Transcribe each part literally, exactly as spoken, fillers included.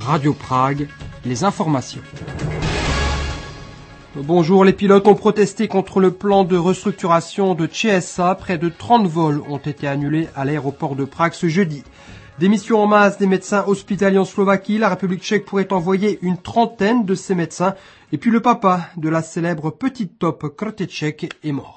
Radio Prague, les informations. Bonjour, les pilotes ont protesté contre le plan de restructuration de C S A. Près de trente vols ont été annulés à l'aéroport de Prague ce jeudi. Démission en masse des médecins hospitaliers en Slovaquie. La République tchèque pourrait envoyer une trentaine de ces médecins. Et puis le papa de la célèbre petite top Krteček est mort.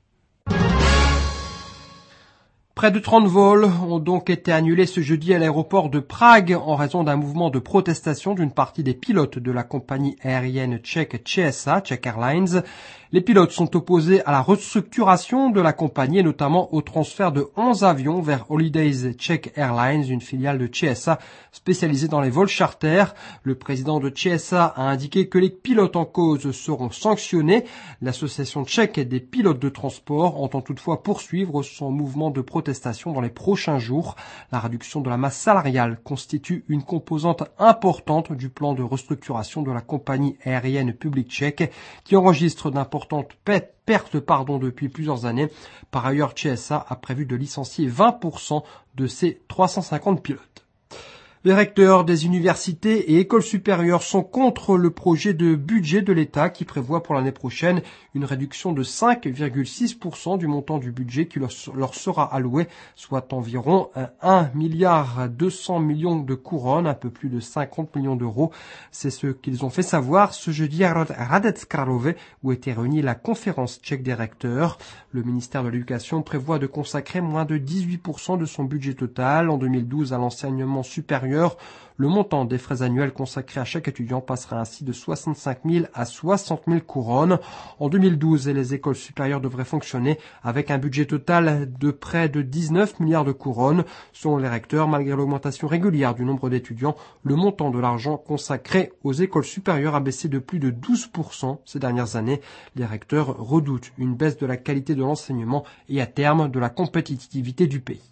Près de trente vols ont donc été annulés ce jeudi à l'aéroport de Prague en raison d'un mouvement de protestation d'une partie des pilotes de la compagnie aérienne tchèque C S A, Czech Airlines. Les pilotes sont opposés à la restructuration de la compagnie et notamment au transfert de onze avions vers Holidays Czech Airlines, une filiale de C S A spécialisée dans les vols charters. Le président de C S A a indiqué que les pilotes en cause seront sanctionnés. L'association tchèque des pilotes de transport entend toutefois poursuivre son mouvement de protestation dans les prochains jours. La réduction de la masse salariale constitue une composante importante du plan de restructuration de la compagnie aérienne publique tchèque qui enregistre d'importantes pertes pardon, depuis plusieurs années. Par ailleurs, C S A a prévu de licencier vingt pour cent de ses trois cent cinquante pilotes. Les recteurs des universités et écoles supérieures sont contre le projet de budget de l'État qui prévoit pour l'année prochaine une réduction de cinq virgule six pour cent du montant du budget qui leur sera alloué, soit environ un milliard deux cents millions de couronnes, un peu plus de cinquante millions d'euros. C'est ce qu'ils ont fait savoir ce jeudi à Hradec Králové où était réunie la conférence tchèque des recteurs. Le ministère de l'Éducation prévoit de consacrer moins de dix-huit pour cent de son budget total en deux mille douze à l'enseignement supérieur. Le montant des frais annuels consacrés à chaque étudiant passera ainsi de soixante-cinq mille à soixante mille couronnes. En deux mille douze, les écoles supérieures devraient fonctionner avec un budget total de près de dix-neuf milliards de couronnes. Selon les recteurs, malgré l'augmentation régulière du nombre d'étudiants, le montant de l'argent consacré aux écoles supérieures a baissé de plus de douze pour cent ces dernières années. Les recteurs redoutent une baisse de la qualité de l'enseignement et à terme de la compétitivité du pays.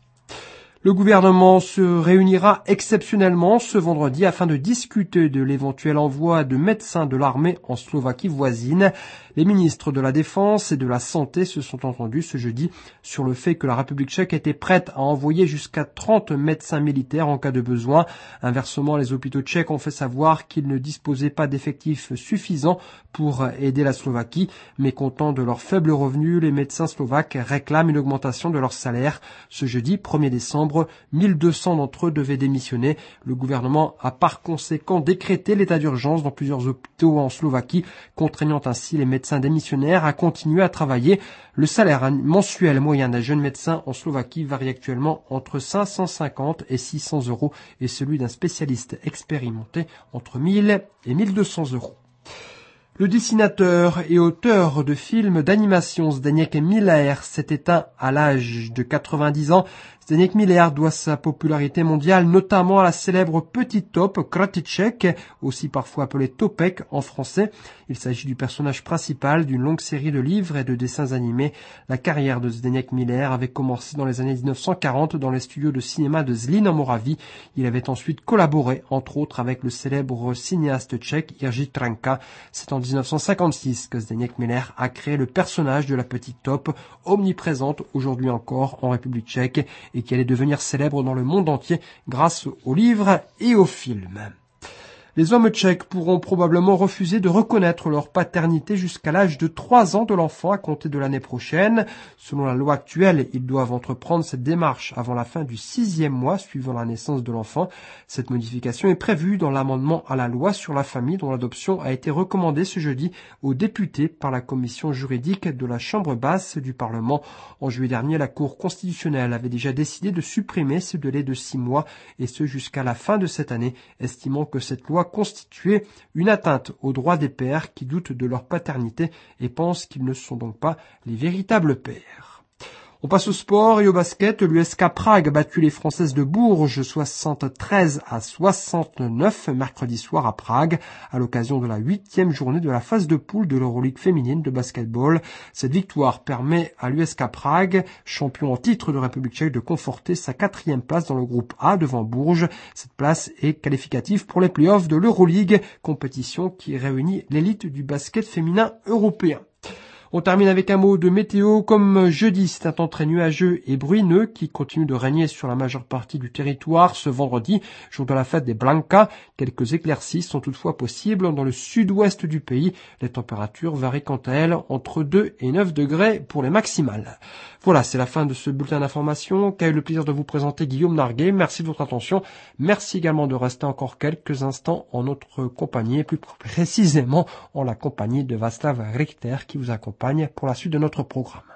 Le gouvernement se réunira exceptionnellement ce vendredi afin de discuter de l'éventuel envoi de médecins de l'armée en Slovaquie voisine. Les ministres de la Défense et de la Santé se sont entendus ce jeudi sur le fait que la République tchèque était prête à envoyer jusqu'à trente médecins militaires en cas de besoin. Inversement, les hôpitaux tchèques ont fait savoir qu'ils ne disposaient pas d'effectifs suffisants pour aider la Slovaquie. Mécontents de leurs faibles revenus, les médecins slovaques réclament une augmentation de leur salaire. Ce jeudi, premier décembre, mille deux cents d'entre eux devaient démissionner. Le gouvernement a par conséquent décrété l'état d'urgence dans plusieurs hôpitaux en Slovaquie, contraignant ainsi les médecins démissionnaires à continuer à travailler. Le salaire mensuel moyen d'un jeune médecin en Slovaquie varie actuellement entre cinq cent cinquante et six cents euros et celui d'un spécialiste expérimenté entre mille et mille deux cents euros. Le dessinateur et auteur de films d'animation Zdeněk Miller s'est éteint à l'âge de quatre-vingt-dix ans. Zdeněk Miller doit sa popularité mondiale notamment à la célèbre petite taupe Krteček, aussi parfois appelée Topek en français. Il s'agit du personnage principal d'une longue série de livres et de dessins animés. La carrière de Zdeněk Miller avait commencé dans les années mille neuf cent quarante dans les studios de cinéma de Zlín en Moravie. Il avait ensuite collaboré, entre autres, avec le célèbre cinéaste tchèque Jiří Trnka. C'est en mille neuf cent cinquante-six que Zdeněk Miller a créé le personnage de la petite taupe, omniprésente aujourd'hui encore en République tchèque, et qui allait devenir célèbre dans le monde entier grâce aux livres et aux films. Les hommes tchèques pourront probablement refuser de reconnaître leur paternité jusqu'à l'âge de trois ans de l'enfant à compter de l'année prochaine. Selon la loi actuelle, ils doivent entreprendre cette démarche avant la fin du sixième mois suivant la naissance de l'enfant. Cette modification est prévue dans l'amendement à la loi sur la famille dont l'adoption a été recommandée ce jeudi aux députés par la commission juridique de la Chambre basse du Parlement. En juillet dernier, la Cour constitutionnelle avait déjà décidé de supprimer ce délai de six mois et ce jusqu'à la fin de cette année, estimant que cette loi constituer une atteinte aux droits des pères qui doutent de leur paternité et pensent qu'ils ne sont donc pas les véritables pères. On passe au sport et au basket. L'U S K Prague a battu les Françaises de Bourges soixante-treize à soixante-neuf mercredi soir à Prague à l'occasion de la huitième journée de la phase de poule de l'Euroleague féminine de basketball. Cette victoire permet à l'U S K Prague, champion en titre de République tchèque, de conforter sa quatrième place dans le groupe A devant Bourges. Cette place est qualificative pour les playoffs de l'Euroleague, compétition qui réunit l'élite du basket féminin européen. On termine avec un mot de météo. Comme jeudi, c'est un temps très nuageux et bruyineux qui continue de régner sur la majeure partie du territoire. Ce vendredi, jour de la fête des Blancas, quelques éclaircies sont toutefois possibles dans le sud-ouest du pays. Les températures varient quant à elles entre deux et neuf degrés pour les maximales. Voilà, c'est la fin de ce bulletin d'information qu'a eu le plaisir de vous présenter Guillaume Narguet. Merci de votre attention. Merci également de rester encore quelques instants en notre compagnie, et plus précisément en la compagnie de Václav Richter qui vous accompagne pour la suite de notre programme.